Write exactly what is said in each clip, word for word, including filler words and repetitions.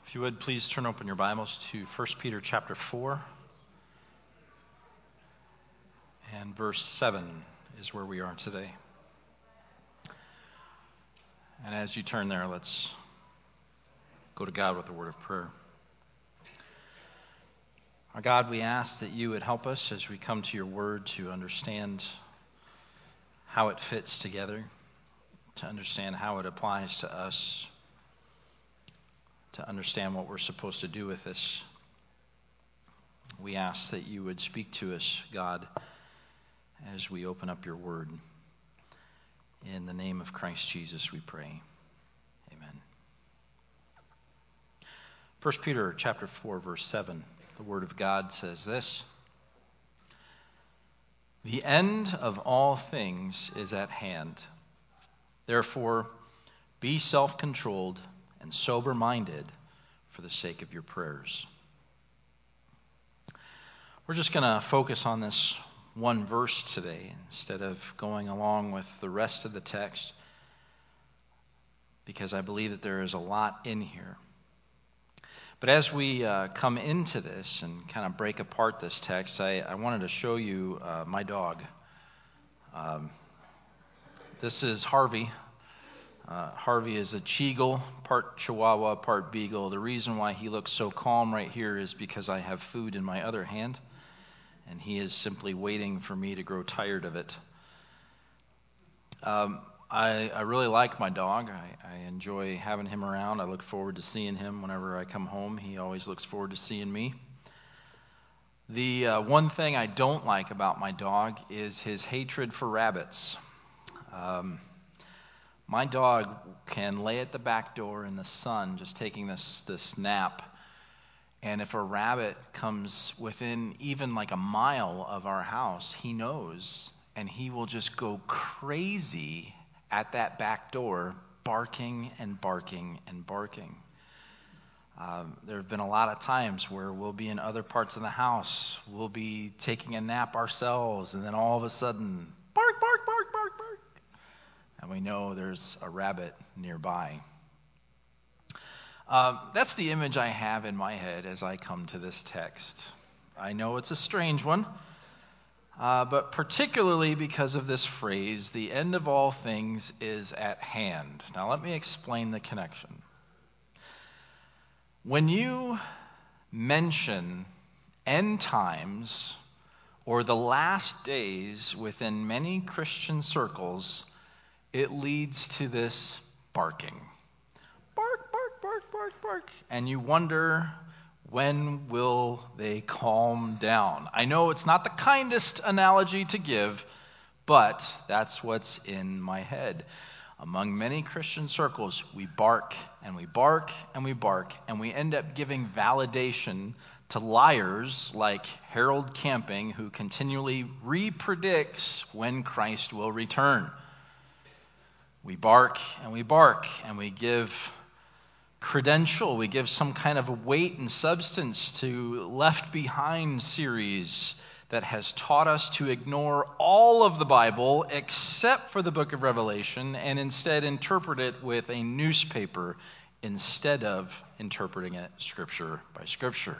If you would, please turn open your Bibles to First Peter chapter four. And verse seven is where we are today. And as you turn there, let's go to God with a word of prayer. Our God, we ask that you would help us as we come to your word to understand how it fits together, to understand how it applies to us, to understand what we're supposed to do with this. We ask that you would speak to us, God, as we open up your word. In the name of Christ Jesus, we pray. Amen. First Peter chapter four, verse seven, the word of God says this: "The end of all things is at hand. Therefore, be self-controlled and sober-minded for the sake of your prayers." We're just going to focus on this one verse today instead of going along with the rest of the text, because I believe that there is a lot in here. But as we uh, come into this and kind of break apart this text, I, I wanted to show you uh, my dog. Um, this is Harvey. Uh, Harvey is a Cheagle, part Chihuahua, part Beagle. The reason why he looks so calm right here is because I have food in my other hand, and he is simply waiting for me to grow tired of it. Um, I, I really like my dog. I, I enjoy having him around. I look forward to seeing him whenever I come home. He always looks forward to seeing me. The uh, one thing I don't like about my dog is his hatred for rabbits. Um, My dog can lay at the back door in the sun just taking this, this nap, and if a rabbit comes within even like a mile of our house, he knows, and he will just go crazy at that back door, barking and barking and barking. Um, there have been a lot of times where we'll be in other parts of the house, we'll be taking a nap ourselves, and then all of a sudden, bark, bark, bark, bark, bark. And we know there's a rabbit nearby. Um, that's the image I have in my head as I come to this text. I know it's a strange one, uh, but particularly because of this phrase, the end of all things is at hand. Now let me explain the connection. When you mention end times or the last days within many Christian circles, it leads to this barking. Bark, bark, bark, bark, bark. And you wonder, when will they calm down? I know it's not the kindest analogy to give, but that's what's in my head. Among many Christian circles, we bark and we bark and we bark, and we end up giving validation to liars like Harold Camping, who continually re-predicts when Christ will return. We bark and we bark and we give credential, we give some kind of weight and substance to Left Behind series that has taught us to ignore all of the Bible except for the book of Revelation and instead interpret it with a newspaper instead of interpreting it scripture by scripture.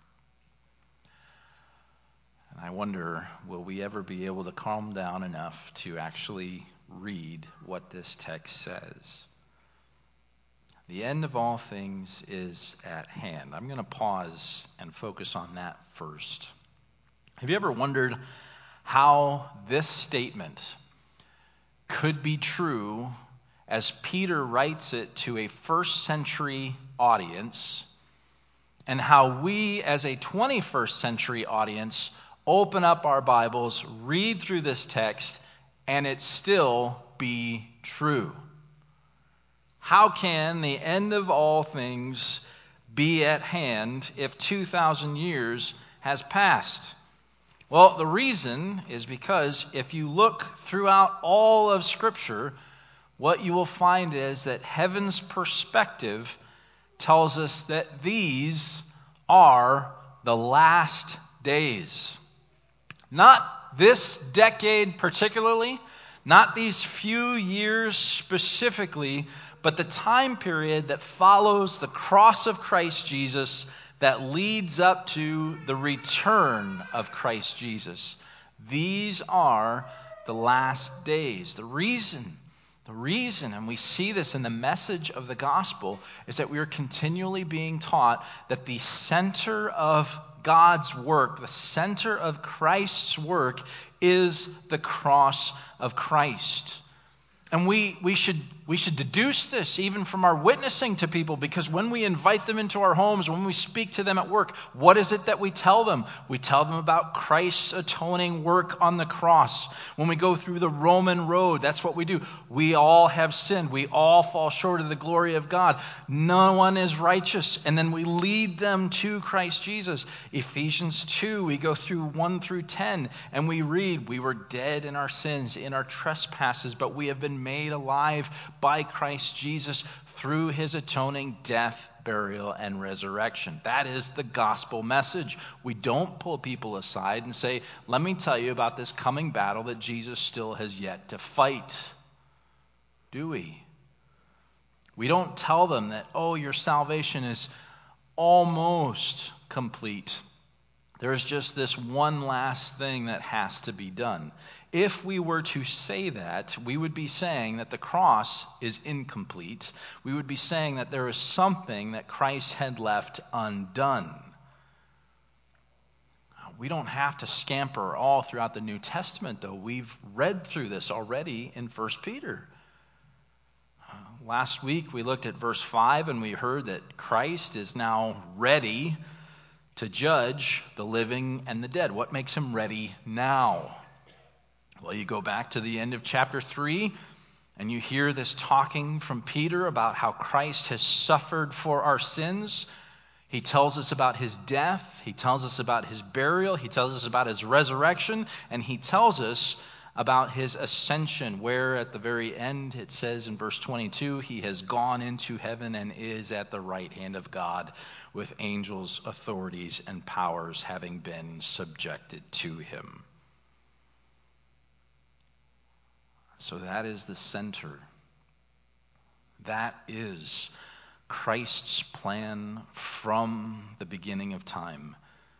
And I wonder, will we ever be able to calm down enough to actually read what this text says? The end of all things is at hand. I'm going to pause and focus on that first. Have you ever wondered how this statement could be true as Peter writes it to a first century audience, and how we as a twenty-first century audience open up our Bibles, read through this text, and it still be true? How can the end of all things be at hand if two thousand years has passed? Well, the reason is because if you look throughout all of Scripture, what you will find is that heaven's perspective tells us that these are the last days. Not this decade particularly, not these few years specifically, but the time period that follows the cross of Christ Jesus that leads up to the return of Christ Jesus. These are the last days. The reason, the reason, and we see this in the message of the gospel, is that we are continually being taught that the center of God's work, the center of Christ's work, is the cross of Christ. And we, we should we should deduce this even from our witnessing to people, because when we invite them into our homes, when we speak to them at work, what is it that we tell them? We tell them about Christ's atoning work on the cross. When we go through the Roman road, that's what we do. We all have sinned. We all fall short of the glory of God. No one is righteous. And then we lead them to Christ Jesus. Ephesians two, we go through one through ten, and we read, we were dead in our sins, in our trespasses, but we have been made alive by Christ Jesus through his atoning death, burial, and resurrection. That is the gospel message. We don't pull people aside and say, let me tell you about this coming battle that Jesus still has yet to fight. Do we? We don't tell them that, oh, your salvation is almost complete. There's just this one last thing that has to be done. If we were to say that, we would be saying that the cross is incomplete. We would be saying that there is something that Christ had left undone. We don't have to scamper all throughout the New Testament, though. We've read through this already in First Peter. Last week we looked at verse five and we heard that Christ is now ready to judge the living and the dead. What makes him ready now? Well, you go back to the end of chapter three, and you hear this talking from Peter about how Christ has suffered for our sins. He tells us about his death. He tells us about his burial. He tells us about his resurrection. And he tells us about his ascension, where at the very end it says in verse twenty-two, he has gone into heaven and is at the right hand of God, with angels, authorities, and powers having been subjected to him. So that is the center. That is Christ's plan from the beginning of time.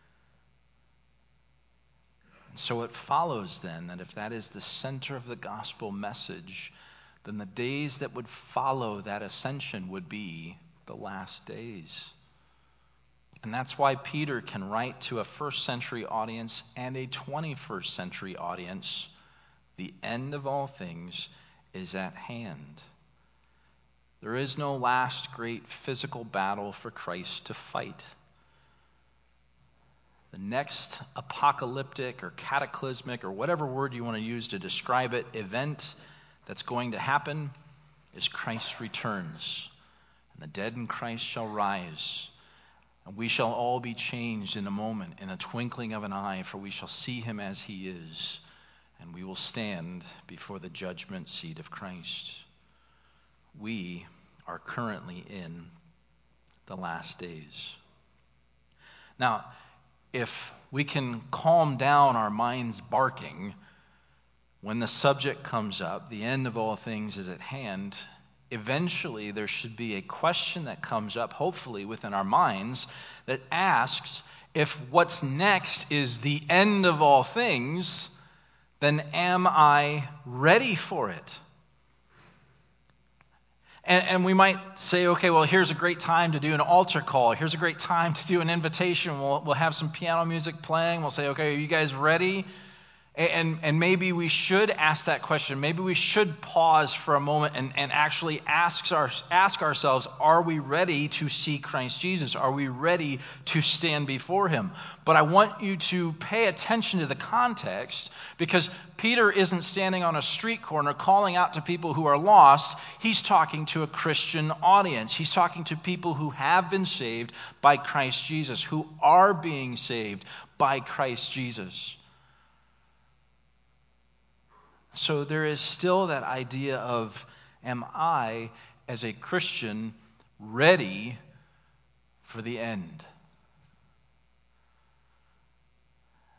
So it follows then that if that is the center of the gospel message, then the days that would follow that ascension would be the last days. And that's why Peter can write to a first century audience and a twenty-first century audience, the end of all things is at hand. There is no last great physical battle for Christ to fight. The next apocalyptic or cataclysmic or whatever word you want to use to describe it, event that's going to happen is Christ returns. And the dead in Christ shall rise. And we shall all be changed in a moment, in a twinkling of an eye, for we shall see him as he is. And we will stand before the judgment seat of Christ. We are currently in the last days. Now, if we can calm down our minds barking when the subject comes up, the end of all things is at hand, eventually there should be a question that comes up, hopefully within our minds, that asks, if what's next is the end of all things, then am I ready for it? And, and we might say, okay, well, here's a great time to do an altar call. Here's a great time to do an invitation. We'll, we'll have some piano music playing. We'll say, okay, are you guys ready? And, and maybe we should ask that question. Maybe we should pause for a moment and, and actually ask, our, ask ourselves, are we ready to see Christ Jesus? Are we ready to stand before him? But I want you to pay attention to the context, because Peter isn't standing on a street corner calling out to people who are lost. He's talking to a Christian audience. He's talking to people who have been saved by Christ Jesus, who are being saved by Christ Jesus. So there is still that idea of, am I, as a Christian, ready for the end?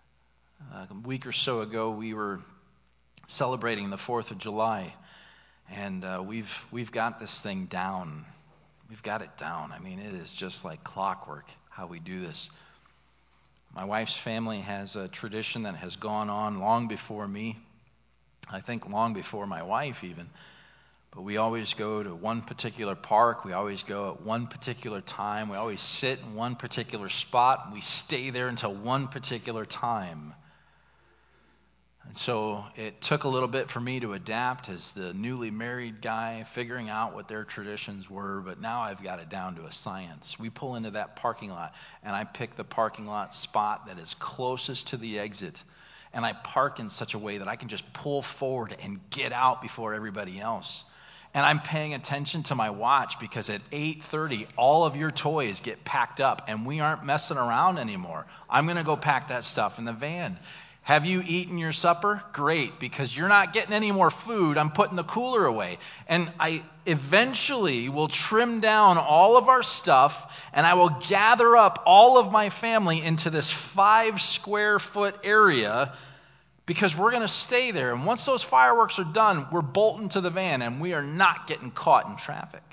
Uh, a week or so ago, we were celebrating the fourth of July. And uh, we've we've got this thing down. We've got it down. I mean, it is just like clockwork how we do this. My wife's family has a tradition that has gone on long before me. I think long before my wife even. But we always go to one particular park. We always go at one particular time. We always sit in one particular spot. And we stay there until one particular time. And so it took a little bit for me to adapt as the newly married guy, figuring out what their traditions were, but now I've got it down to a science. We pull into that parking lot, and I pick the parking lot spot that is closest to the exit, and I park in such a way that I can just pull forward and get out before everybody else. And I'm paying attention to my watch because at eight thirty, all of your toys get packed up, and we aren't messing around anymore. I'm going to go pack that stuff in the van. Have you eaten your supper? Great, because you're not getting any more food. I'm putting the cooler away. And I eventually will trim down all of our stuff, and I will gather up all of my family into this five square foot area because we're going to stay there. And once those fireworks are done, we're bolting to the van, and we are not getting caught in traffic.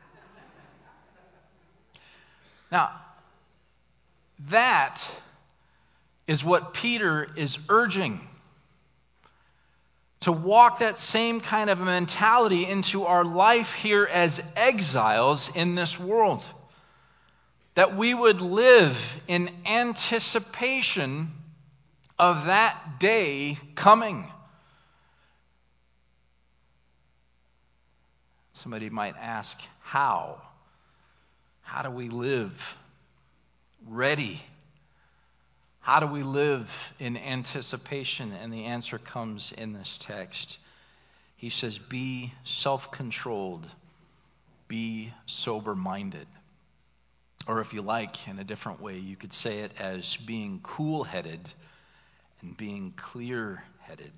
Now, that is what Peter is urging. To walk that same kind of mentality into our life here as exiles in this world. That we would live in anticipation of that day coming. Somebody might ask, how? How do we live ready? How do we live in anticipation? And the answer comes in this text. He says, be self-controlled, be sober-minded. Or if you like, in a different way, you could say it as being cool-headed and being clear-headed.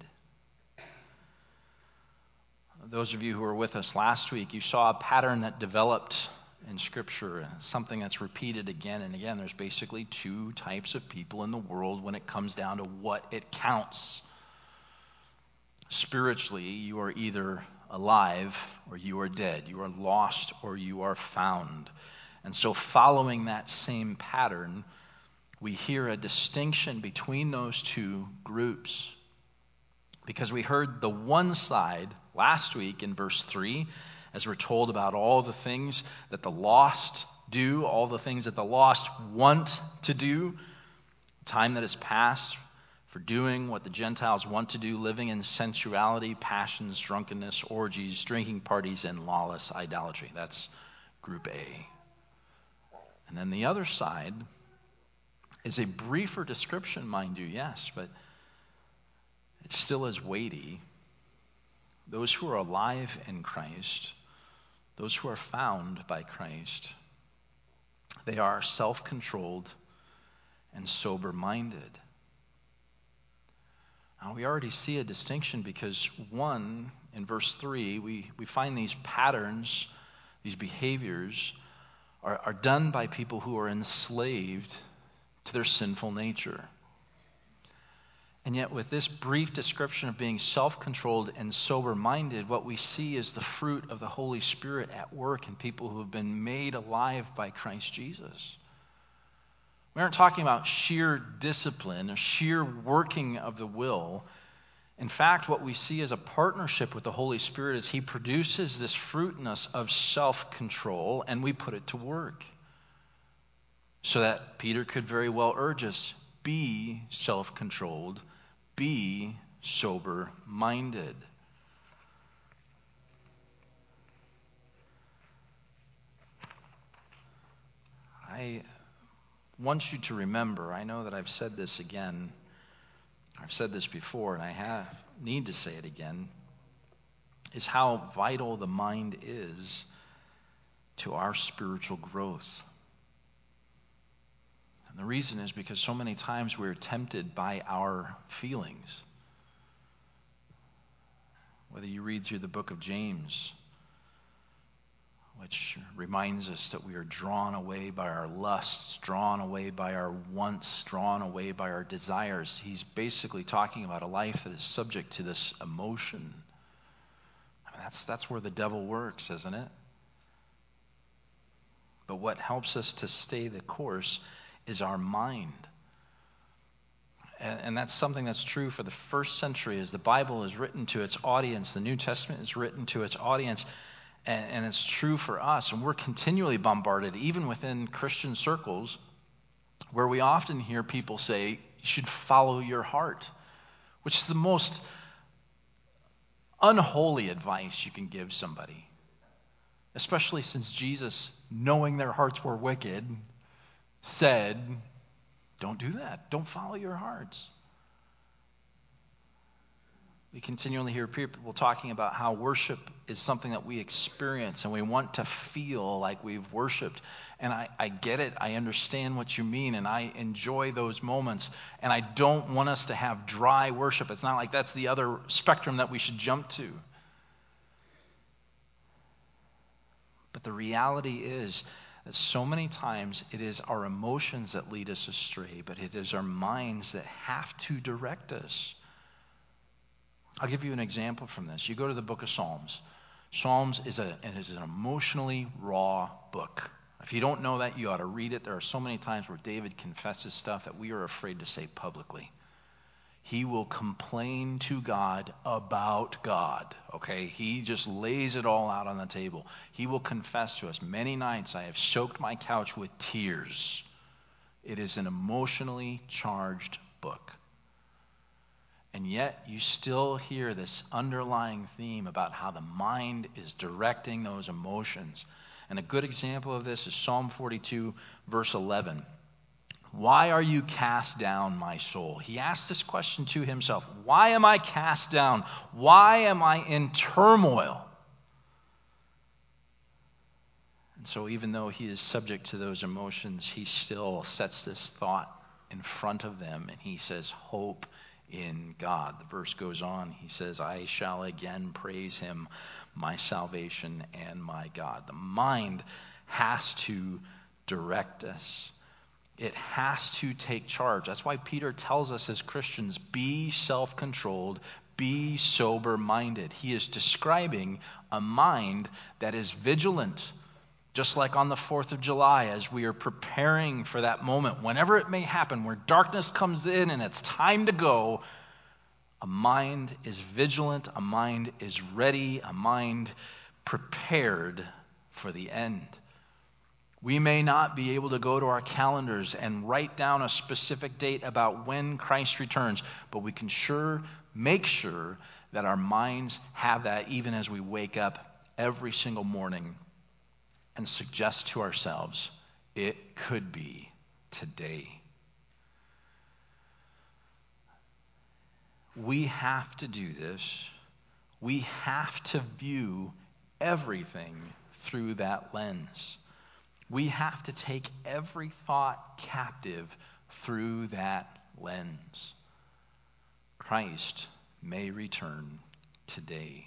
Those of you who were with us last week, you saw a pattern that developed in Scripture, and something that's repeated again and again. There's basically two types of people in the world when it comes down to what it counts. Spiritually, you are either alive or you are dead. You are lost or you are found. And so following that same pattern, we hear a distinction between those two groups. Because we heard the one side last week in verse three, as we're told about all the things that the lost do, all the things that the lost want to do, time that has passed for doing what the Gentiles want to do, living in sensuality, passions, drunkenness, orgies, drinking parties, and lawless idolatry. That's group A. And then the other side is a briefer description, mind you, yes, but it's still as weighty. Those who are alive in Christ, those who are found by Christ, they are self-controlled and sober-minded. Now, we already see a distinction because, one, in verse three, we, we find these patterns, these behaviors, are, are done by people who are enslaved to their sinful nature. And yet with this brief description of being self-controlled and sober-minded, what we see is the fruit of the Holy Spirit at work in people who have been made alive by Christ Jesus. We aren't talking about sheer discipline, or sheer working of the will. In fact, what we see is a partnership with the Holy Spirit as He produces this fruit in us of self-control, and we put it to work. So that Peter could very well urge us, be self-controlled, be sober-minded. I want you to remember, I know that I've said this again, I've said this before, and I have need to say it again, is how vital the mind is to our spiritual growth. And the reason is because so many times we're tempted by our feelings. Whether you read through the book of James, which reminds us that we are drawn away by our lusts, drawn away by our wants, drawn away by our desires. He's basically talking about a life that is subject to this emotion. I mean, That's, that's where the devil works, isn't it? But what helps us to stay the course is our mind. And, and that's something that's true for the first century. As the Bible is written to its audience, the New Testament is written to its audience, and, and it's true for us. And we're continually bombarded, even within Christian circles, where we often hear people say, you should follow your heart, which is the most unholy advice you can give somebody. Especially since Jesus, knowing their hearts were wicked, said, don't do that. Don't follow your hearts. We continually hear people talking about how worship is something that we experience and we want to feel like we've worshiped. And I, I get it. I understand what you mean, and I enjoy those moments. And I don't want us to have dry worship. It's not like that's the other spectrum that we should jump to. But the reality is that so many times it is our emotions that lead us astray, but it is our minds that have to direct us. I'll give you an example from this. You go to the book of Psalms. Psalms is, a, it is an emotionally raw book. If you don't know that, you ought to read it. There are so many times where David confesses stuff that we are afraid to say publicly. He will complain to God about God, okay? He just lays it all out on the table. He will confess to us, many nights I have soaked my couch with tears. It is an emotionally charged book. And yet you still hear this underlying theme about how the mind is directing those emotions. And a good example of this is Psalm forty-two, verse eleven. Why are you cast down, my soul? He asked this question to himself. Why am I cast down? Why am I in turmoil? And so even though he is subject to those emotions, he still sets this thought in front of them, and he says, hope in God. The verse goes on. He says, I shall again praise him, my salvation and my God. The mind has to direct us. It has to take charge. That's why Peter tells us as Christians, be self-controlled, be sober-minded. He is describing a mind that is vigilant, just like on the fourth of July as we are preparing for that moment, whenever it may happen, where darkness comes in and it's time to go. A mind is vigilant, a mind is ready, a mind prepared for the end. We may not be able to go to our calendars and write down a specific date about when Christ returns, but we can sure make sure that our minds have that even as we wake up every single morning and suggest to ourselves, it could be today. We have to do this. We have to view everything through that lens. We have to take every thought captive through that lens. Christ may return today.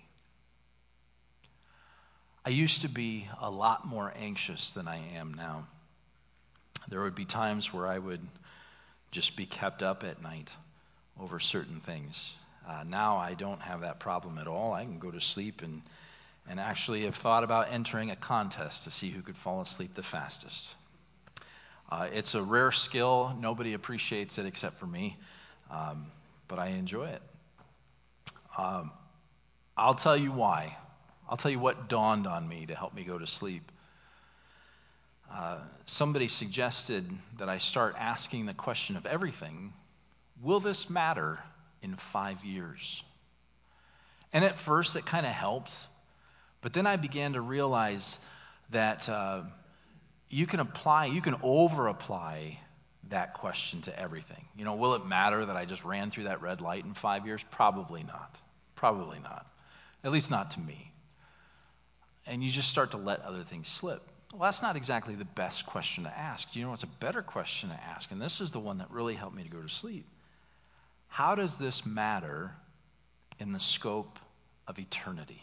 I used to be a lot more anxious than I am now. There would be times where I would just be kept up at night over certain things. Uh, now I don't have that problem at all. I can go to sleep and and actually have thought about entering a contest to see who could fall asleep the fastest. Uh, it's a rare skill. Nobody appreciates it except for me, um, but I enjoy it. Um, I'll tell you why. I'll tell you what dawned on me to help me go to sleep. Uh, somebody suggested that I start asking the question of everything, will this matter in five years? And at first it kind of helped. But then I began to realize that uh, you can apply, you can over-apply that question to everything. You know, will it matter that I just ran through that red light in five years? Probably not. Probably not. At least not to me. And you just start to let other things slip. Well, that's not exactly the best question to ask. You know what's a better question to ask? And this is the one that really helped me to go to sleep. How does this matter in the scope of eternity?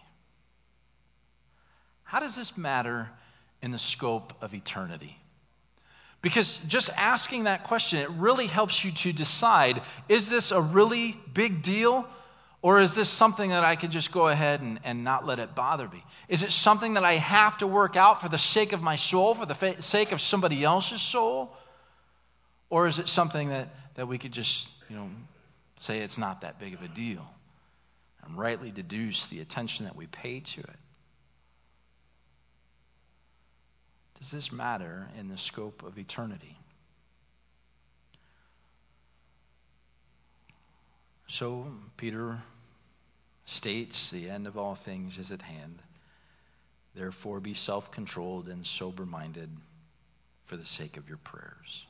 How does this matter in the scope of eternity? Because just asking that question, it really helps you to decide, is this a really big deal Or is this something that I could just go ahead and, and not let it bother me? Is it something that I have to work out for the sake of my soul, for the fa- sake of somebody else's soul? Or is it something that, that we could just, you know, say it's not that big of a deal and rightly deduce the attention that we pay to it? Does this matter in the scope of eternity? So Peter states the end of all things is at hand. Therefore be self-controlled and sober-minded for the sake of your prayers.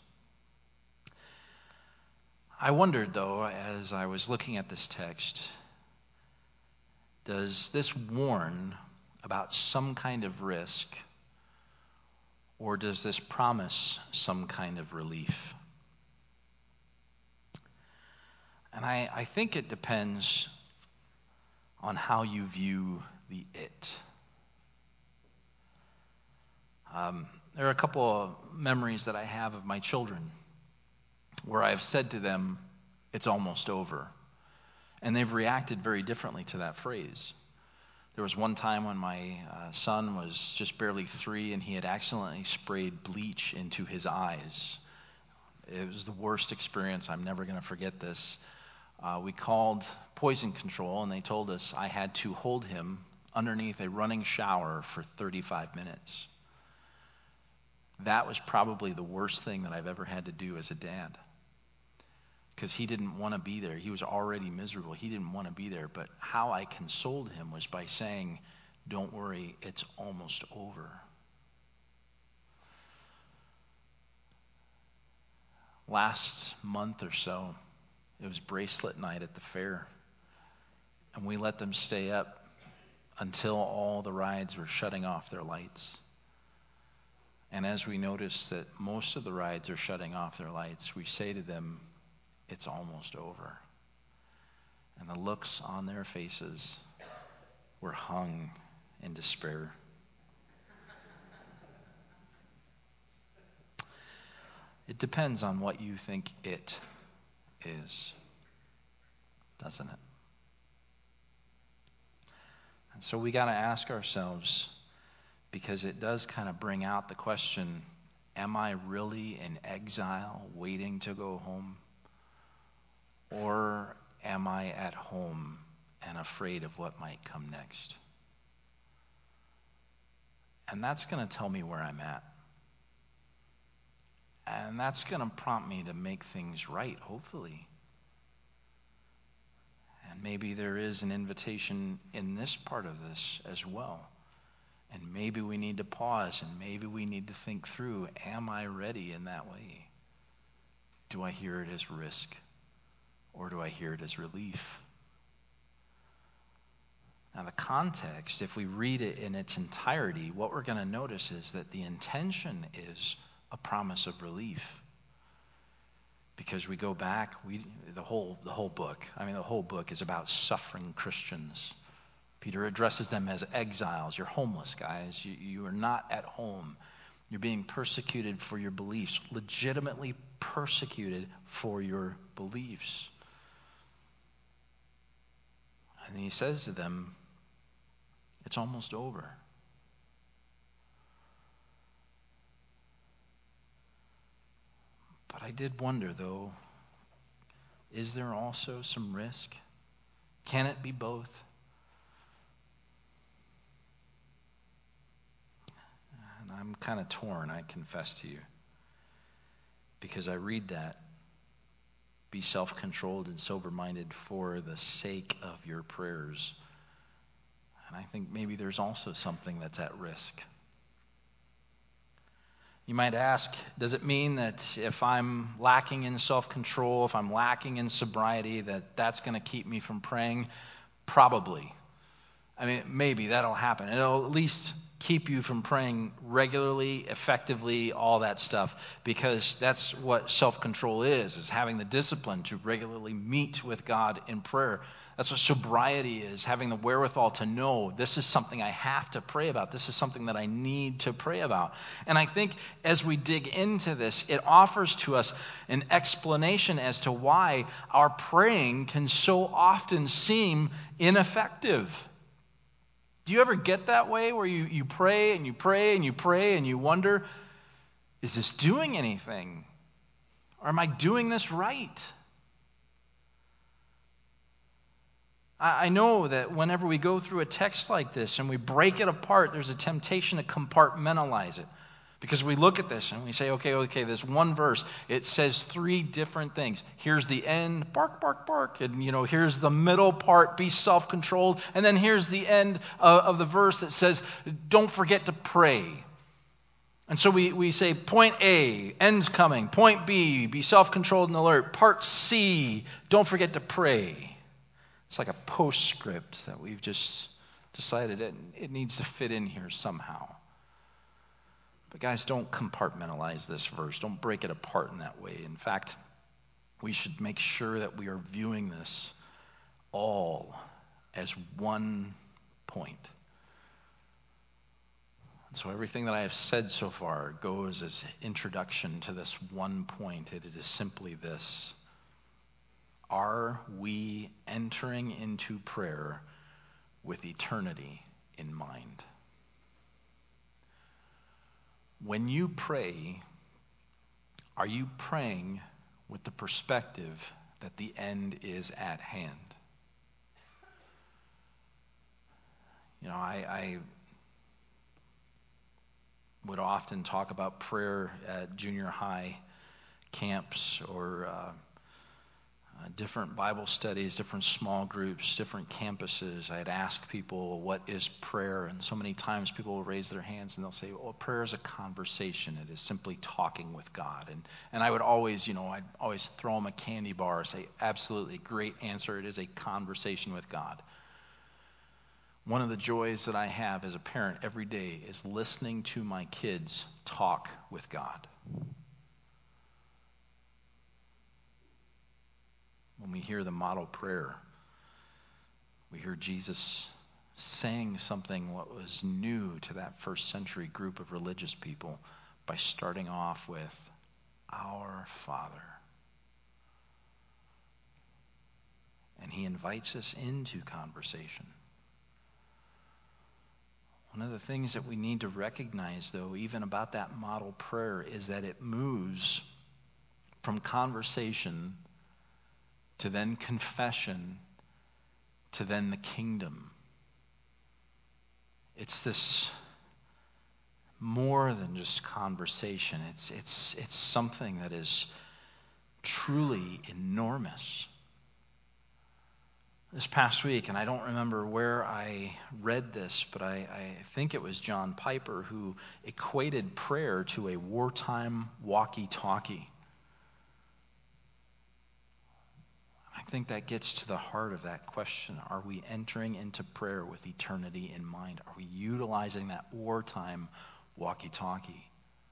I wondered, though, as I was looking at this text, does this warn about some kind of risk, or does this promise some kind of relief? And I, I think it depends on how you view the it. Um, there are a couple of memories that I have of my children where I've said to them, it's almost over. And they've reacted very differently to that phrase. There was one time when my uh, son was just barely three and he had accidentally sprayed bleach into his eyes. It was the worst experience. I'm never going to forget this. Uh, we called poison control and they told us I had to hold him underneath a running shower for thirty-five minutes. That was probably the worst thing that I've ever had to do as a dad. Because he didn't want to be there. He was already miserable. He didn't want to be there. But how I consoled him was by saying, don't worry, it's almost over. Last month or so, it was bracelet night at the fair. And we let them stay up until all the rides were shutting off their lights. And as we notice that most of the rides are shutting off their lights, we say to them, it's almost over. And the looks on their faces were hung in despair. It depends on what you think it is, doesn't it? And so we got to ask ourselves, because it does kind of bring out the question, am I really in exile waiting to go home? Or am I at home and afraid of what might come next? And that's going to tell me where I'm at. And that's going to prompt me to make things right, hopefully. And maybe there is an invitation in this part of this as well. And maybe we need to pause and maybe we need to think through, am I ready in that way? Do I hear it as risk? Or do I hear it as relief? Now the context, if we read it in its entirety, what we're going to notice is that the intention is a promise of relief. Because we go back, we the whole the whole book, I mean the whole book is about suffering Christians. Peter addresses them as exiles. You're homeless, guys. You, you are not at home. You're being persecuted for your beliefs, legitimately persecuted for your beliefs. And he says to them, it's almost over. But I did wonder, though, is there also some risk? Can it be both? And I'm kind of torn, I confess to you. Because I read that, be self-controlled and sober-minded for the sake of your prayers. And I think maybe there's also something that's at risk. You might ask, does it mean that if I'm lacking in self-control, if I'm lacking in sobriety, that that's going to keep me from praying? Probably. I mean, maybe that'll happen. It'll at least keep you from praying regularly, effectively, all that stuff, because that's what self-control is, is having the discipline to regularly meet with God in prayer. That's what sobriety is, having the wherewithal to know this is something I have to pray about. This is something that I need to pray about. And I think as we dig into this, it offers to us an explanation as to why our praying can so often seem ineffective. Do you ever get that way where you, you pray and you pray and you pray and you wonder, is this doing anything? Or am I doing this right? I, I know that whenever we go through a text like this and we break it apart, there's a temptation to compartmentalize it. Because we look at this and we say, okay, okay, this one verse, it says three different things. Here's the end, bark, bark, bark. And, you know, here's the middle part, be self-controlled. And then here's the end of, of the verse that says, don't forget to pray. And so we, we say, point A, end's coming. Point B, be self-controlled and alert. Part C, don't forget to pray. It's like a postscript that we've just decided it, it needs to fit in here somehow. But guys, don't compartmentalize this verse. Don't break it apart in that way. In fact, we should make sure that we are viewing this all as one point. And so everything that I have said so far goes as introduction to this one point. It is simply this. Are we entering into prayer with eternity in mind? When you pray, are you praying with the perspective that the end is at hand? You know, I, I would often talk about prayer at junior high camps or uh, Uh, different Bible studies, different small groups, different campuses. I'd ask people, what is prayer? And so many times people will raise their hands and they'll say, well, prayer is a conversation. It is simply talking with God. And and I would always, you know, I'd always throw them a candy bar, say, absolutely, great answer. It is a conversation with God. One of the joys that I have as a parent every day is listening to my kids talk with God. When we hear the model prayer, we hear Jesus saying something what was new to that first century group of religious people by starting off with, Our Father. And he invites us into conversation. One of the things that we need to recognize, though, even about that model prayer, is that it moves from conversation to then confession, to then the kingdom. It's this more than just conversation. It's it's it's something that is truly enormous. This past week, and I don't remember where I read this, but I, I think it was John Piper who equated prayer to a wartime walkie-talkie. I think that gets to the heart of that question. Are we entering into prayer with eternity in mind? Are we utilizing that wartime walkie-talkie?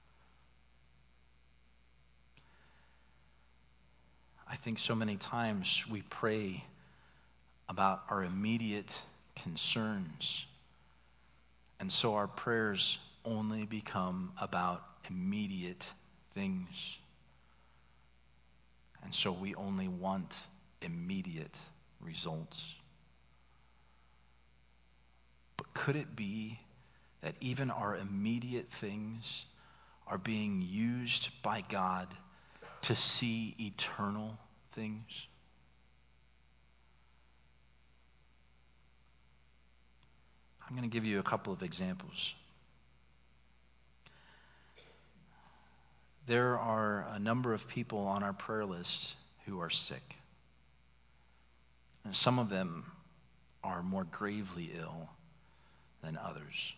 I think so many times we pray about our immediate concerns, and so our prayers only become about immediate things. And so we only want immediate results. But could it be that even our immediate things are being used by God to see eternal things? I'm going to give you a couple of examples. There are a number of people on our prayer list who are sick. And some of them are more gravely ill than others.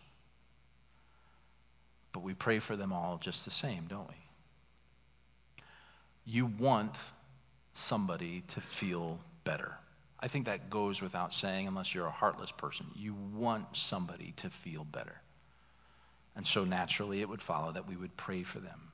But we pray for them all just the same, don't we? You want somebody to feel better. I think that goes without saying, unless you're a heartless person. You want somebody to feel better. And so naturally it would follow that we would pray for them.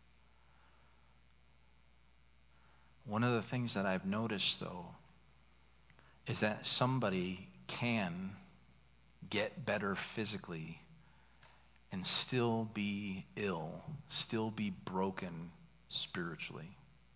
One of the things that I've noticed, though, is that somebody can get better physically and still be ill, still be broken spiritually.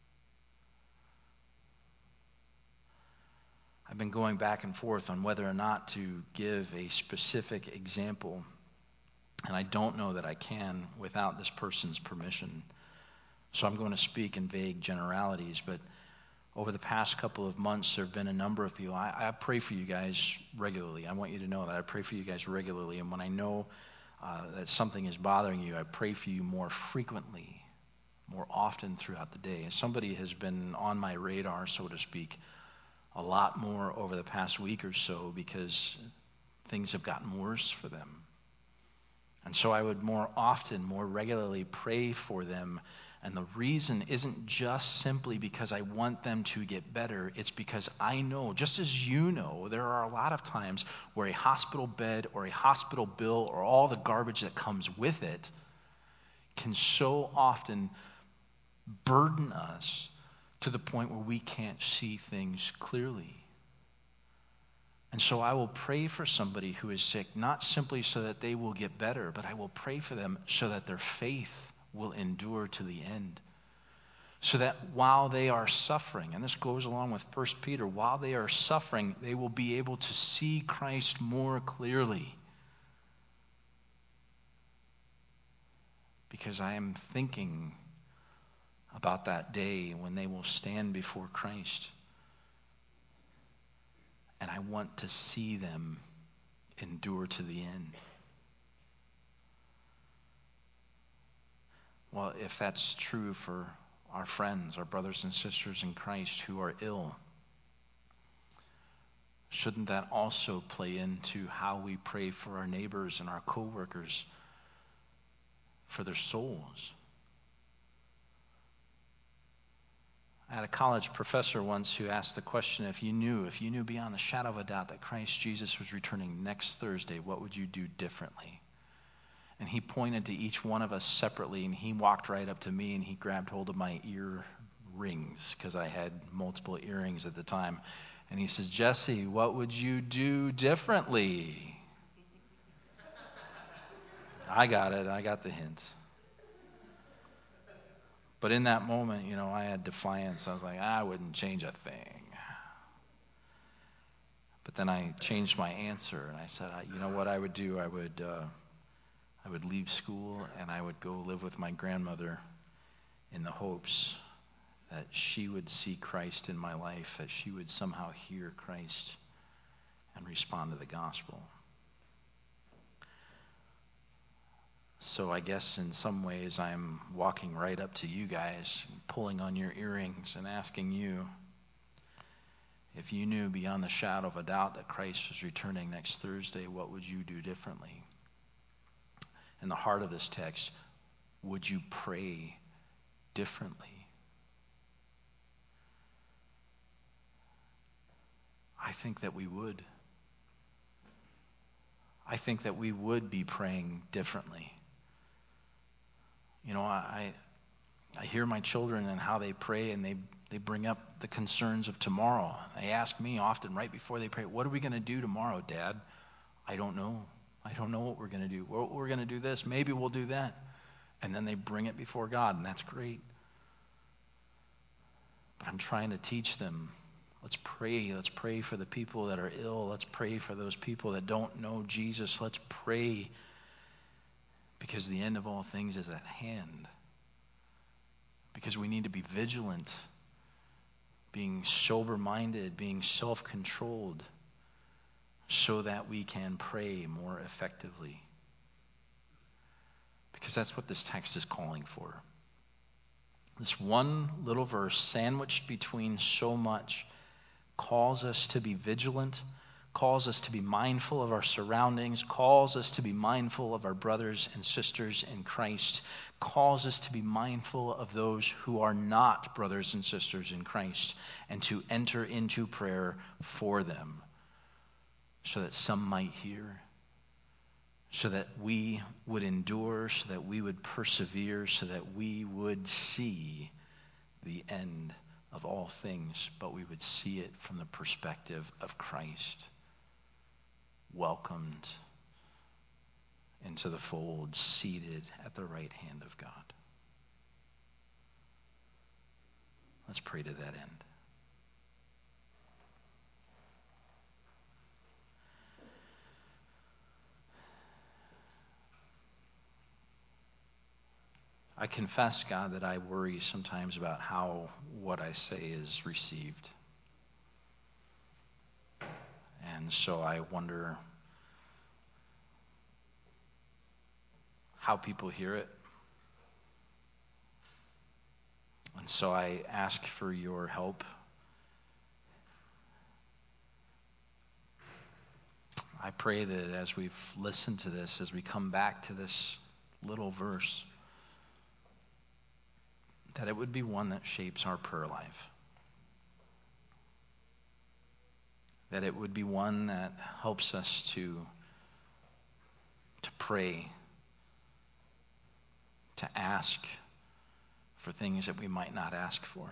I've been going back and forth on whether or not to give a specific example, and I don't know that I can without this person's permission. So I'm going to speak in vague generalities, but over the past couple of months, there have been a number of people. I, I pray for you guys regularly. I want you to know that I pray for you guys regularly, and when I know uh, that something is bothering you, I pray for you more frequently, more often throughout the day. And somebody has been on my radar, so to speak, a lot more over the past week or so because things have gotten worse for them. And so I would more often, more regularly pray for them. And the reason isn't just simply because I want them to get better. It's because I know, just as you know, there are a lot of times where a hospital bed or a hospital bill or all the garbage that comes with it can so often burden us to the point where we can't see things clearly. And so I will pray for somebody who is sick, not simply so that they will get better, but I will pray for them so that their faith will endure to the end. So that while they are suffering, and this goes along with First Peter, while they are suffering, they will be able to see Christ more clearly. Because I am thinking about that day when they will stand before Christ. And I want to see them endure to the end. Well, if that's true for our friends, our brothers and sisters in Christ who are ill, shouldn't that also play into how we pray for our neighbors and our co-workers for their souls? I had a college professor once who asked the question, if you knew, if you knew beyond the shadow of a doubt that Christ Jesus was returning next Thursday, what would you do differently? And he pointed to each one of us separately, and he walked right up to me, and he grabbed hold of my ear rings, because I had multiple earrings at the time. And he says, Jesse, what would you do differently? I got it. I got the hint. But in that moment, you know, I had defiance. I was like, I wouldn't change a thing. But then I changed my answer, and I said, you know what I would do? I would, uh, I would leave school, and I would go live with my grandmother in the hopes that she would see Christ in my life, that she would somehow hear Christ and respond to the gospel. So I guess in some ways I'm walking right up to you guys, pulling on your earrings and asking you, if you knew beyond the shadow of a doubt that Christ was returning next Thursday, what would you do differently? In the heart of this text, would you pray differently? I think that we would. I think that we would be praying differently. You know, I I hear my children and how they pray, and they, they bring up the concerns of tomorrow. They ask me often right before they pray, what are we going to do tomorrow, Dad? I don't know. I don't know what we're going to do. We're, we're going to do this. Maybe we'll do that. And then they bring it before God, and that's great. But I'm trying to teach them, let's pray. Let's pray for the people that are ill. Let's pray for those people that don't know Jesus. Let's pray, because the end of all things is at hand. Because we need to be vigilant, being sober-minded, being self-controlled, so that we can pray more effectively. Because that's what this text is calling for. This one little verse, sandwiched between so much, calls us to be vigilant, calls us to be mindful of our surroundings, calls us to be mindful of our brothers and sisters in Christ, calls us to be mindful of those who are not brothers and sisters in Christ, and to enter into prayer for them so that some might hear so that we would endure, so that we would persevere, so that we would see the end of all things, but we would see it from the perspective of Christ, welcomed into the fold, seated at the right hand of God. Let's pray to that end. I confess, God, that I worry sometimes about how what I say is received. And so I wonder how people hear it. And so I ask for your help. I pray that as we've listened to this, as we come back to this little verse, that it would be one that shapes our prayer life. That it would be one that helps us to, to pray, to ask for things that we might not ask for.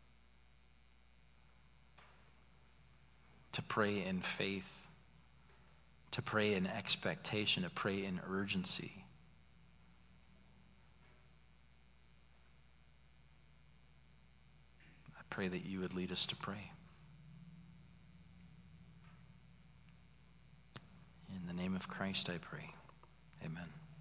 To pray in faith, to pray in expectation, to pray in urgency. I pray that you would lead us to pray. In the name of Christ I pray. Amen.